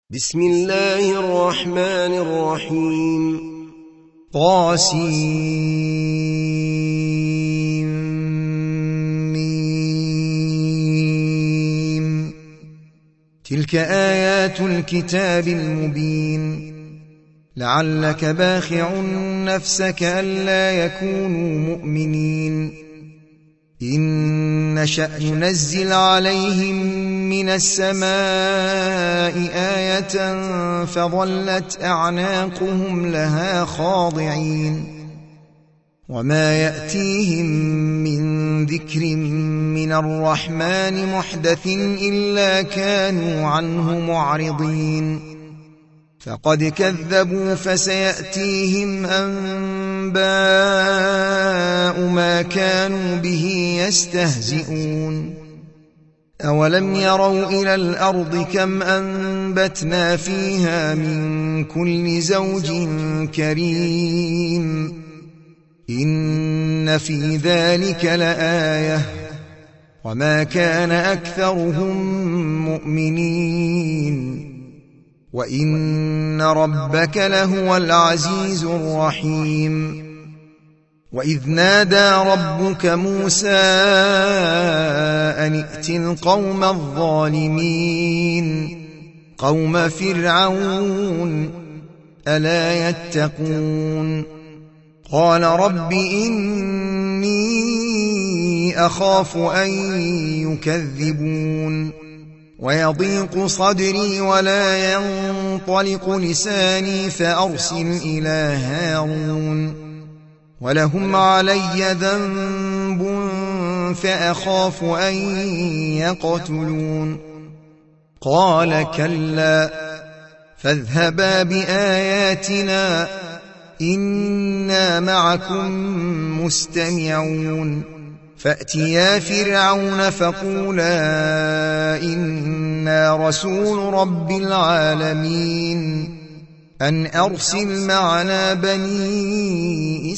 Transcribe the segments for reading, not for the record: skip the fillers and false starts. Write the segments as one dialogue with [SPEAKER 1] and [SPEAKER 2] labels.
[SPEAKER 1] بسم الله الرحمن الرحيم
[SPEAKER 2] طاسيم تلك آيات الكتاب المبين لعلك باخع نفسك ألا يكونوا مؤمنين إن نشأ ننزل عليهم من السماء آية فظلت أعناقهم لها خاضعين وما يأتيهم من ذكر من الرحمن محدث إلا كانوا عنه معرضين فقد كذبوا فسيأتيهم أنباء ما كانوا به يستهزئون أولم يروا إلى الأرض كم أنبتنا فيها من كل زوج كريم إن في ذلك لآية وما كان أكثرهم مؤمنين وإن ربك لهو العزيز الرحيم وإذ نادى ربك موسى أن ائت القوم الظالمين قوم فرعون ألا يتقون قال رب إني أخاف أن يكذبون ويضيق صدري ولا ينطلق لساني فأرسل إلى هارون ولهم علي ذنب فأخاف أن يقتلون قال كلا فاذهبا بآياتنا إنا معكم مستمعون فأتيا فرعون فقولا إنا رسول رب العالمين أن أرسل معنا بني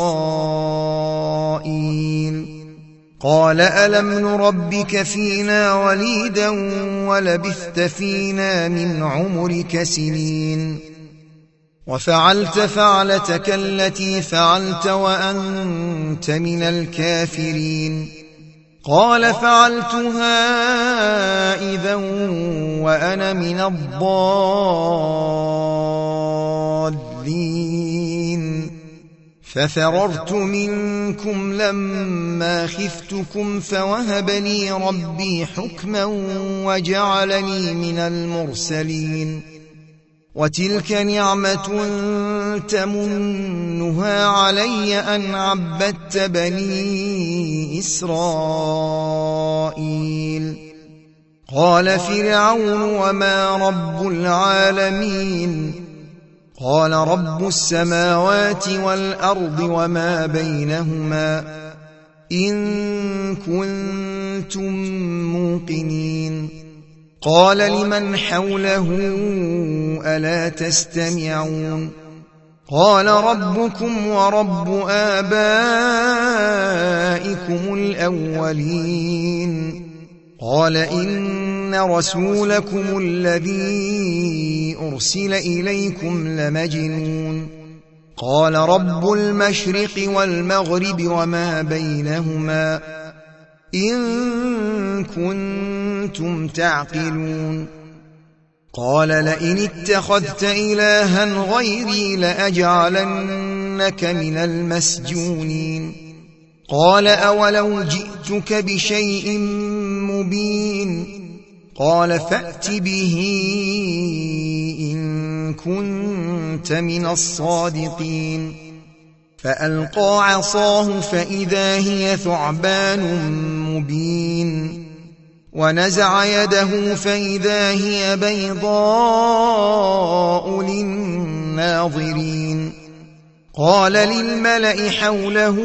[SPEAKER 2] إسرائيل قال ألم نربك فينا وليدا ولبثت فينا من عمرك سنين وفعلت فعلتك التي فعلت وأنت من الكافرين قال فعلتها إذا وأنا من الضالين ففررت منكم لما خفتكم فوهب لي ربي حكما وجعلني من المرسلين وتلك نعمة تمنها علي أن عبدت بني إسرائيل قال فرعون وما رب العالمين قال رب السماوات والأرض وما بينهما إن كنتم موقنين قال لمن حوله ألا تستمعون قال ربكم ورب آبائكم الأولين قال إن رسولكم الذي أرسل إليكم لمجنون قال رب المشرق والمغرب وما بينهما إن كنتم تعقلون قال لئن اتخذت إلها غيري لأجعلنك من المسجونين قال أولو جئتك بشيء مبين قال فأت به إن كنت من الصادقين فألقى عصاه فإذا هي ثعبان مبين ونزع يده فإذا هي بيضاء للناظرين قال للملأ حوله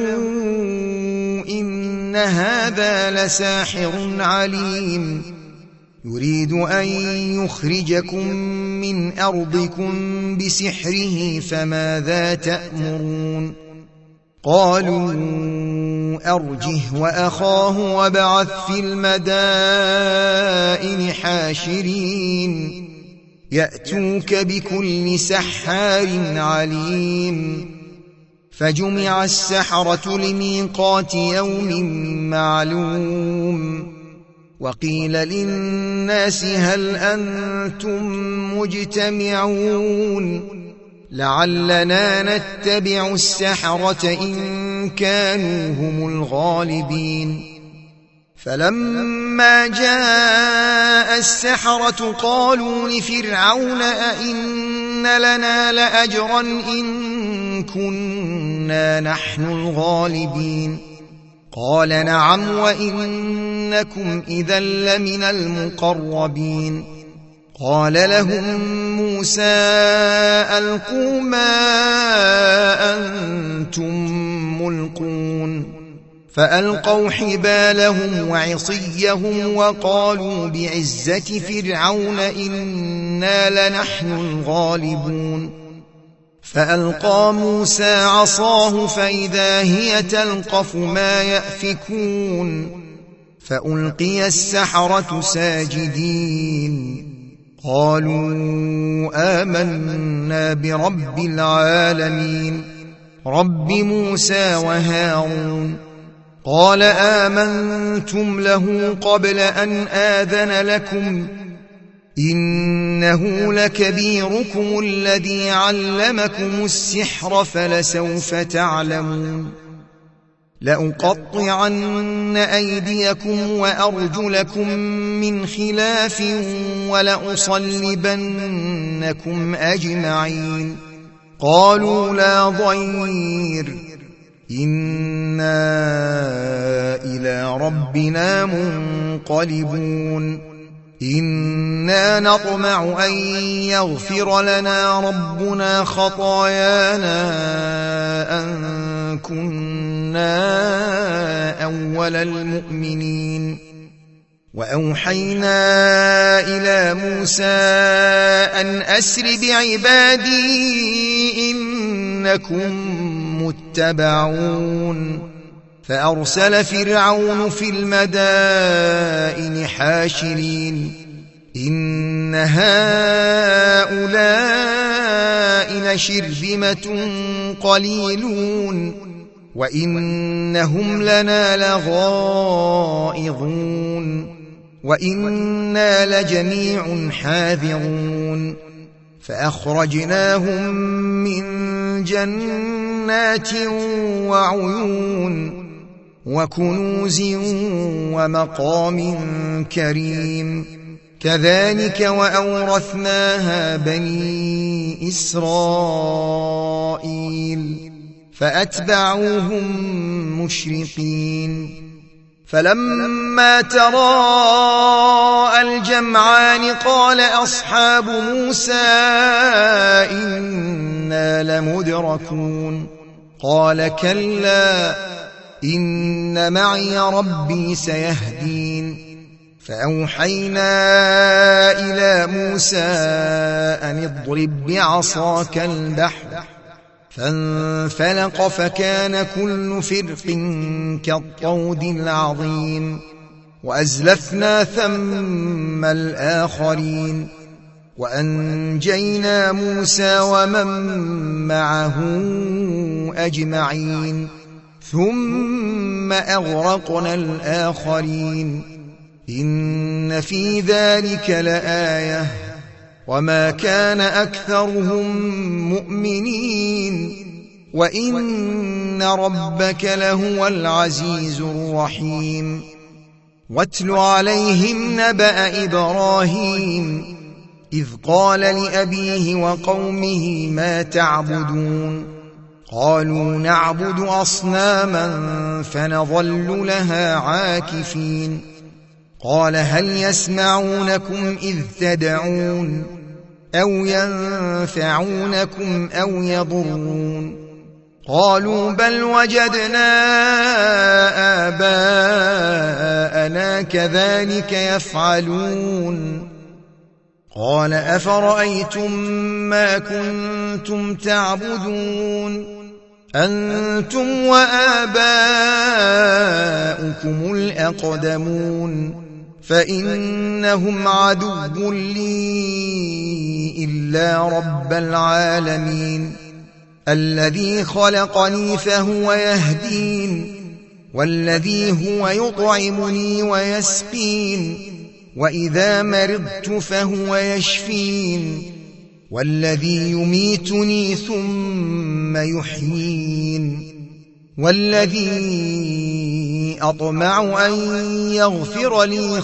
[SPEAKER 2] إن هذا لساحر عليم يريد أن يخرجكم من أرضكم بسحره فماذا تأمرون قالوا أرجه وأخاه وابعث في المدائن حاشرين يأتوك بكل سحار عليم فجمع السحرة لميقات يوم معلوم وقيل للناس هل أنتم مجتمعون لعلنا نتبع السحرة إن كانوا هم الغالبين فلما جاء السحرة قالوا لفرعون أئن لنا لأجرا إن كنا نحن الغالبين قال نعم وإنكم إذا لمن المقربين قال لهم موسى ألقوا ما أنتم ملقون فألقوا حبالهم وعصيهم وقالوا بعزة فرعون إنا لنحن الغالبون فألقى موسى عصاه فإذا هي تلقف ما يأفكون فألقي السحرة ساجدين قالوا آمنا برب العالمين رب موسى وهارون قال آمنتم له قبل أن آذن لكم إنه لكبيركم الذي علمكم السحر فلسوف تعلمون لأقطعن أيديكم وأرجلكم من خلاف ولأصلبنكم أجمعين قالوا لا ضير إنا إلى ربنا منقلبون إنا نطمع أن يغفر لنا ربنا خطايانا أن كنا أول المؤمنين وأوحينا إلى موسى أن أسر بعبادي إنكم متبعون فأرسل فرعون في المدائن حاشرين إن هؤلاء لشرذمة قليلون وإنهم لنا لغائظون وإنا لجميع حاذرون فأخرجناهم من جنات وعيون وكنوز ومقام كريم كذلك وأورثناها بني إسرائيل فأتبعوهم مشرقين فلما تراءى الجمعان قال أصحاب موسى إنا لمدركون قال كلا إن معي ربي سيهدين فأوحينا إلى موسى أن اضرب بعصاك البحر فانفلق فكان كل فرق كالطود العظيم وأزلفنا ثم الآخرين وأنجينا موسى ومن معه أجمعين ثم أغرقنا الآخرين إن في ذلك لآية وما كان أكثرهم مؤمنين وإن ربك لهو العزيز الرحيم واتل عليهم نبأ إبراهيم إذ قال لأبيه وقومه ما تعبدون قالوا نعبد أصناما فنظل لها عاكفين قال هل يسمعونكم إذ تدعون أو ينفعونكم أو يضرون قالوا بل وجدنا آباءنا كذلك يفعلون قال أفرأيتم ما كنتم تعبدون أنتم وآباؤكم الأقدمون فإنهم عدو لي إلا رب العالمين الذي خلقني فهو يهدين والذي هو يطعمني ويسقين وإذا مرضت فهو يشفين والذي يميتني ثم يحيين والذي أطمع أن يغفر لي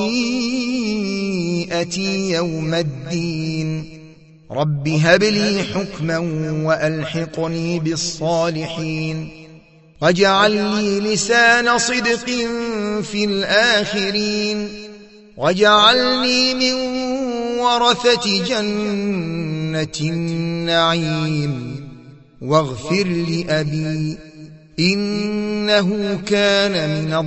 [SPEAKER 2] خطيئتي يوم الدين رب هب لي حكما وألحقني بالصالحين واجعل لي لسان صدق في الآخرين واجعلني من ورثة جنة النعيم واغفر لأبي إنه كان من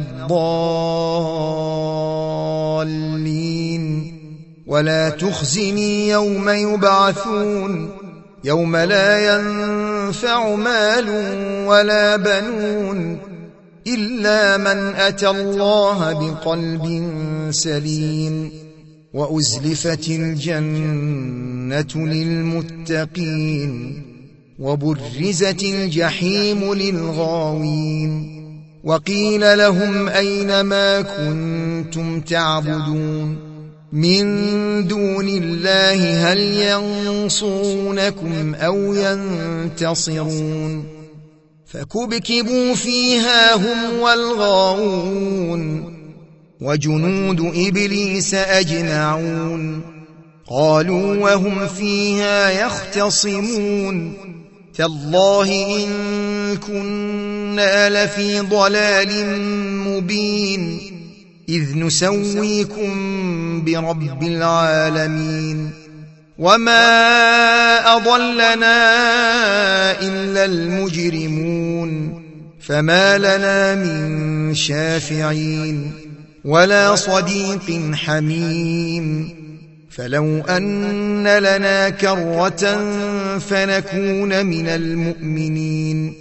[SPEAKER 2] الضالين ولا تخزني يوم يبعثون يوم لا ينفع مال ولا بنون إلا من أتى الله بقلب سليم وأزلفت الجنة للمتقين وبرزت الجحيم للغاوين وقيل لهم أين ما كنتم تعبدون من دون الله هل ينصرونكم أو ينتصرون فكبكبوا فيها هم والغاوون وجنود إبليس أجمعون قالوا وهم فيها يختصمون تالله إن كنا لفي ضلال مبين إذ نسويكم برب العالمين وما أضلنا إلا المجرمون فما لنا من شافعين ولا صديق حميم فلو أن لنا كرة فنكون من المؤمنين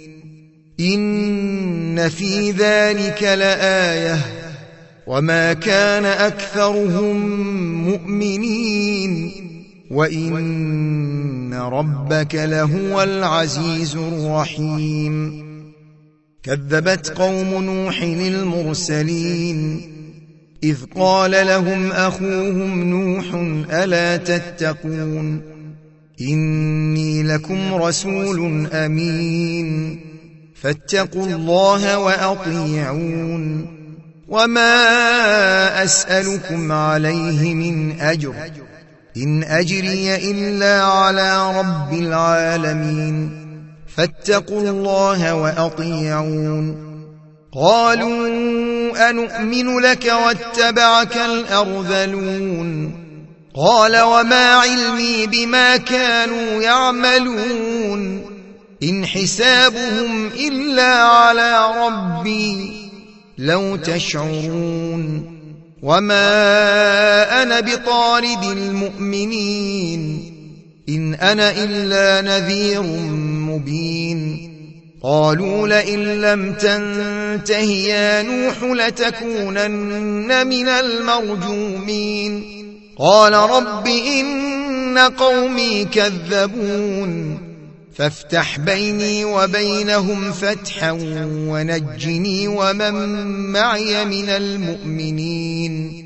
[SPEAKER 2] إن في ذلك لآية وما كان أكثرهم مؤمنين وإن ربك لهو العزيز الرحيم كذبت قوم نوح المرسلين إذ قال لهم أخوهم نوح ألا تتقون إني لكم رسول أمين فاتقوا الله وأطيعون وما أسألكم عليه من أجر إن أجري إلا على رب العالمين فاتقوا الله وأطيعون قالوا أنؤمن لك واتبعك الأرذلون قال وما علمي بما كانوا يعملون إن حسابهم إلا على ربي لو تشعرون وما أنا بطارد المؤمنين إن أنا إلا نذير مبين قالوا لئن لم تنته يا نوح لتكونن من المرجومين قال رب إن قومي كذبون فافتح بيني وبينهم فتحا ونجني ومن معي من المؤمنين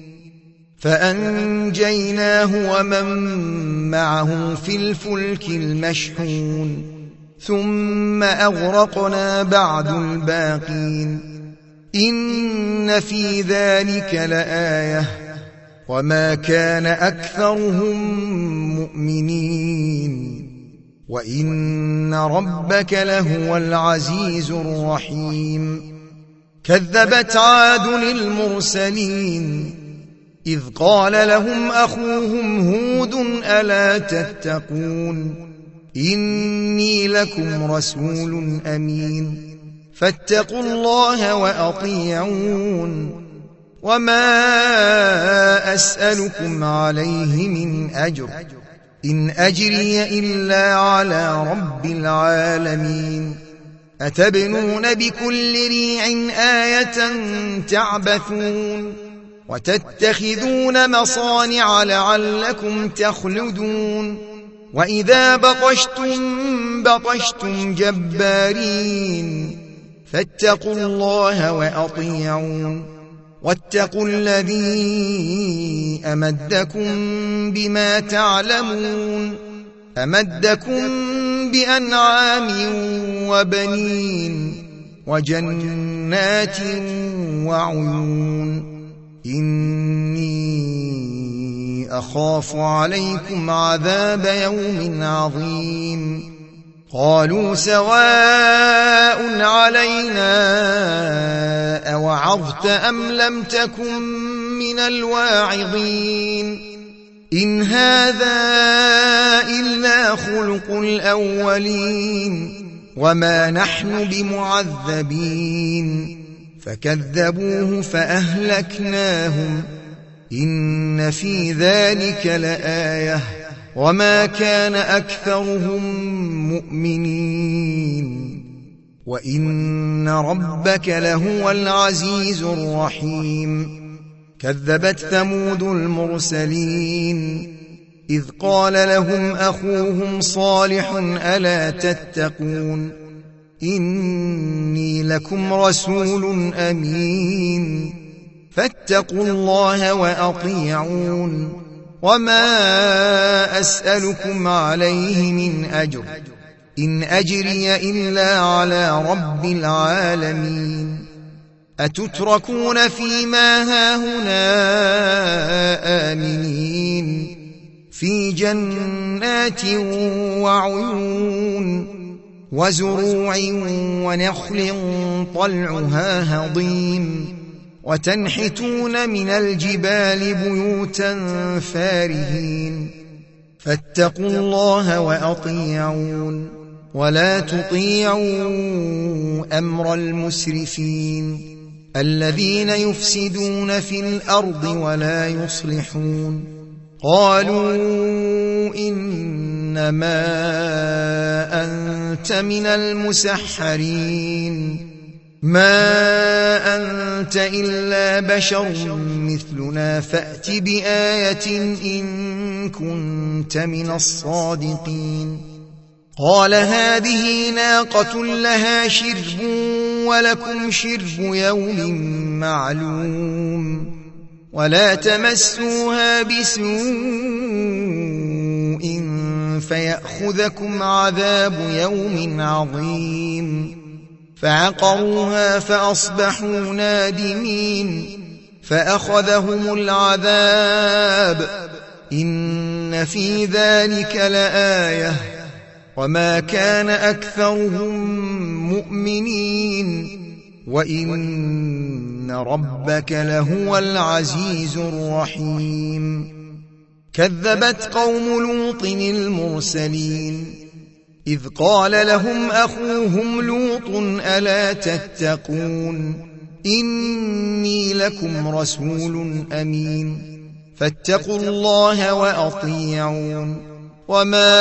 [SPEAKER 2] فأنجيناه ومن معه في الفلك المشحون ثم أغرقنا بعد الباقين إن في ذلك لآية وما كان أكثرهم مؤمنين وإن ربك لهو العزيز الرحيم كذبت عاد المرسلين إذ قال لهم أخوهم هود ألا تتقون إني لكم رسول أمين فاتقوا الله وأطيعون وما أسألكم عليه من أجر إن أجري إلا على رب العالمين أتبنون بكل ريع آية تعبثون وتتخذون مصانع لعلكم تخلدون وإذا بطشتم جبارين فاتقوا الله وأطيعون واتقوا الذي أمدكم بما تعلمون أمدكم بأنعام وبنين وجنات وعيون إني أخاف عليكم عذاب يوم عظيم قالوا سواء علينا أوعظت أم لم تكن من الواعظين إن هذا إلا خلق الأولين وما نحن بمعذبين فكذبوه فأهلكناهم إن في ذلك لآية وما كان أكثرهم مؤمنين وإن ربك لهو العزيز الرحيم كذبت ثمود المرسلين إذ قال لهم أخوهم صالح ألا تتقون إني لكم رسول أمين فاتقوا الله وأطيعون وما أسألكم عليه من أجر إن أجري إلا على رب العالمين أتتركون فيما هاهنا آمنين في جنات وعيون وزروع ونخل طلعها هضيم وتنحتون من الجبال بيوتا فارهين فاتقوا الله وأطيعون ولا تطيعوا أمر المسرفين الذين يفسدون في الأرض ولا يصلحون قالوا إنما أنت من المسحرين ما أنت إلا بشر مثلنا فأت بآية إن كنت من الصادقين قال هذه ناقة لها شرب ولكم شرب يوم معلوم ولا تمسوها بسوء فيأخذكم عذاب يوم عظيم فعقروها فأصبحوا نادمين فأخذهم العذاب إن في ذلك لآية وما كان أكثرهم مؤمنين وإن ربك لهو العزيز الرحيم كذبت قوم لوط المرسلين إذ قال لهم أخوهم لوط ألا تتقون إني لكم رسول أمين فاتقوا الله وأطيعون وما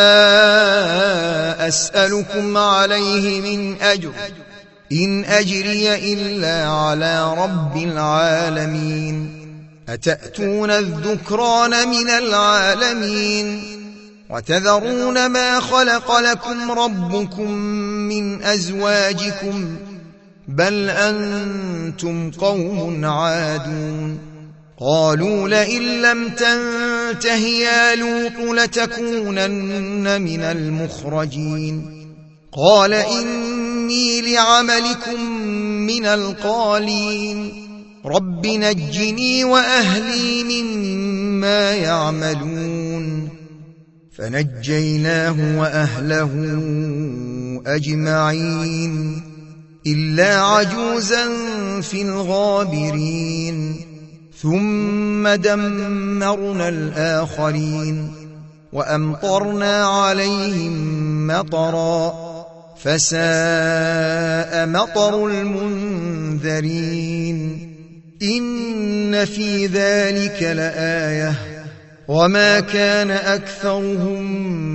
[SPEAKER 2] أسألكم عليه من أجر إن أجري إلا على رب العالمين أتأتون الذكران من العالمين وتذرون ما خلق لكم ربكم من أزواجكم بل أنتم قوم عادون قالوا لئن لم تنته يا لوط لتكونن من المخرجين قال إني لعملكم من القالين رب نجني وأهلي مما يعملون فنجيناه وأهله أجمعين إلا عجوزا في الغابرين ثم دمرنا الآخرين وأمطرنا عليهم مطرا فساء مطر المنذرين إن في ذلك لآية وما كان أكثرهم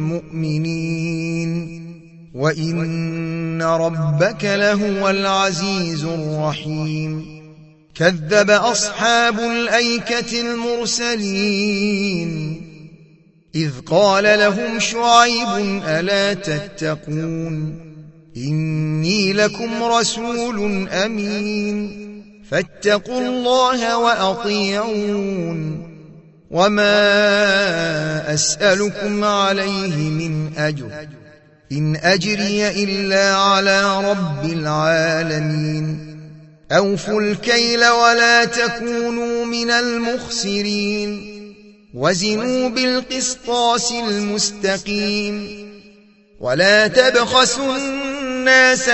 [SPEAKER 2] مؤمنين وإن ربك لهو العزيز الرحيم كذب أصحاب الأيكة المرسلين إذ قال لهم شعيب ألا تتقون إني لكم رسول أمين فاتقوا الله وأطيعون وما أسألكم عليه من أجر إن أجري إلا على رب العالمين أوفوا الكيل ولا تكونوا من المخسرين وزنوا بالقسطاس المستقيم ولا تبخسوا الناس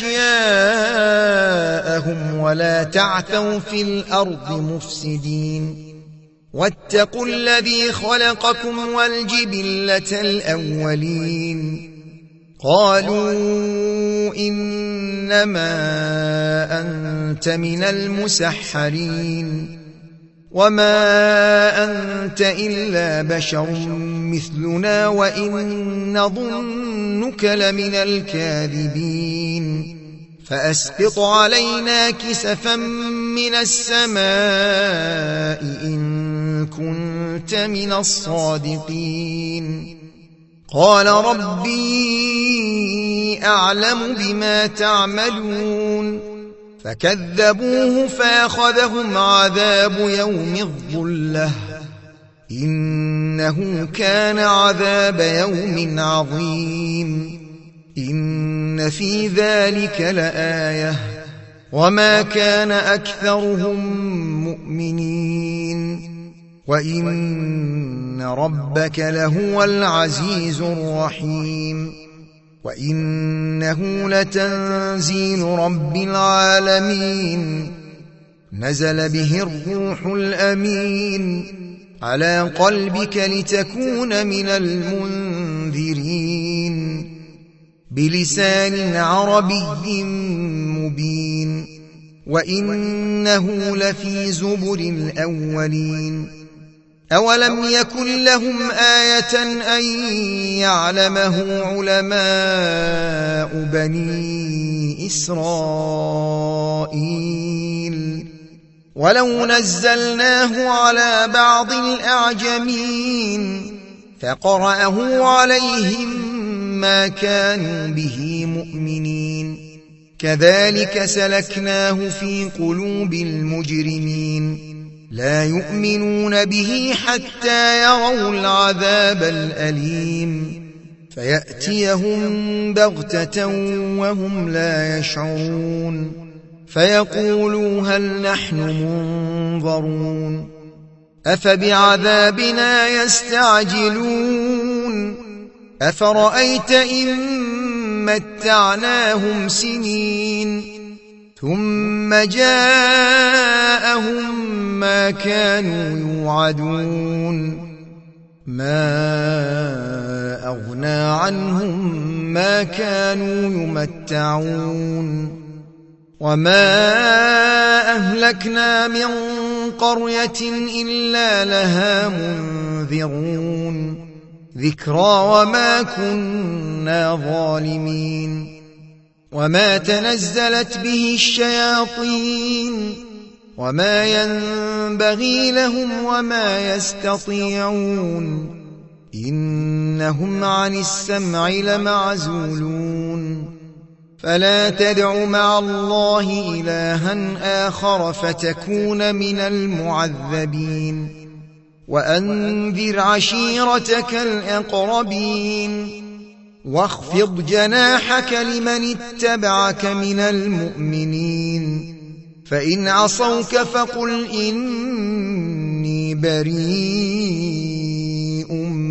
[SPEAKER 2] أشياءهم ولا تعثوا في الأرض مفسدين واتقوا الذي خلقكم والجبلة الأولين قالوا إنما أنت من المسحرين وما أنت إلا بشر مثلنا وإن نظنك لمن الكاذبين فأسقط علينا كسفا من السماء إن كنت من الصادقين قال ربي أعلم بما تعملون فكذبوه فأخذهم عذاب يوم الظلة إنه كان عذاب يوم عظيم إن في ذلك لآية وما كان أكثرهم مؤمنين وإن ربك لهو العزيز الرحيم وإنه لتنزيل رب العالمين نزل به الروح الأمين على قلبك لتكون من المنذرين بلسان عربي مبين وإنه لفي زبر الأولين أولم يكن لهم آية أن يعلمه علماء بني إسرائيل ولو نزلناه على بعض الأعجمين فقرأه عليهم ما كانوا به مؤمنين كذلك سلكناه في قلوب المجرمين لا يؤمنون به حتى يروا العذاب الأليم فيأتيهم بغتة وهم لا يشعرون فيقولوا هل نحن منظرون أفبعذابنا يستعجلون أفرأيت إن متعناهم سنين ثم جاءهم ما كانوا يوعدون ما أغنى عنهم ما كانوا يمتعون وما أهلكنا من قرية إلا لها منذرون ذكرى وما كنا ظالمين وما تنزلت به الشياطين وما ينبغي لهم وما يستطيعون إنهم عن السمع لمعزولون فلا تدع مع الله إلها آخر فتكون من المعذبين وأنذر عشيرتك الأقربين واخفض جناحك لمن اتبعك من المؤمنين فإن عصوك فقل إني بريء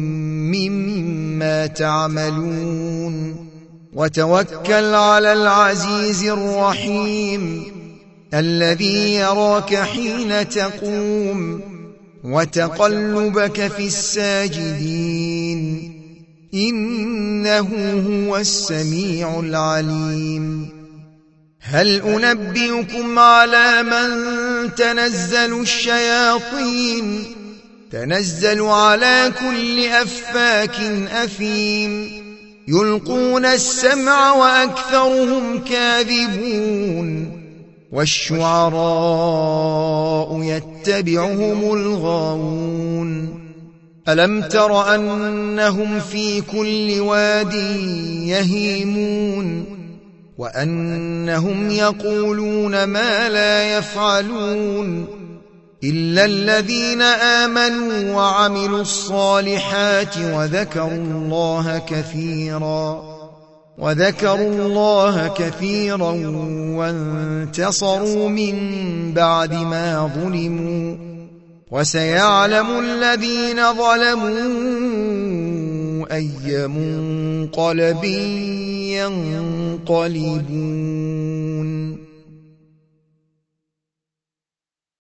[SPEAKER 2] مما تعملون وتوكل على العزيز الرحيم الذي يراك حين تقوم وتقلبك في الساجدين إنه هو السميع العليم هل أنبئكم على من تنزل الشياطين تنزل على كل أفاك أثيم يلقون السمع وأكثرهم كاذبون والشعراء يتبعهم الغاوون ألم تر أنهم في كل واد يهيمون وأنهم يقولون ما لا يفعلون إلا الذين آمنوا وعملوا الصالحات وذكروا الله كثيرا وانتصروا من بعد ما ظلموا وسيعلم الذين ظلموا أي منقلب ينقلبون